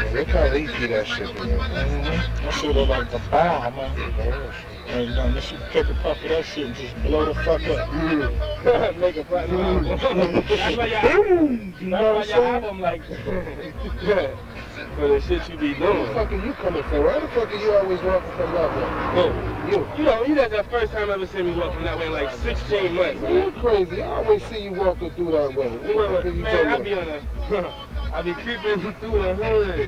Look how leafy that shit is. That shit look like a bomb, man. And you know, you should take a puff of that shit and just blow the fuck up. Make a platinum album. That's why your album like for the shit you be Where doing. the fuck are you coming from? Why the fuck are you always walking from that way? You know, that's the first time I ever seen me walking that way in like 16 months. Man, you crazy. I always see you walking through that way. What the fuck are you Man, talking about? I be creeping through the hood.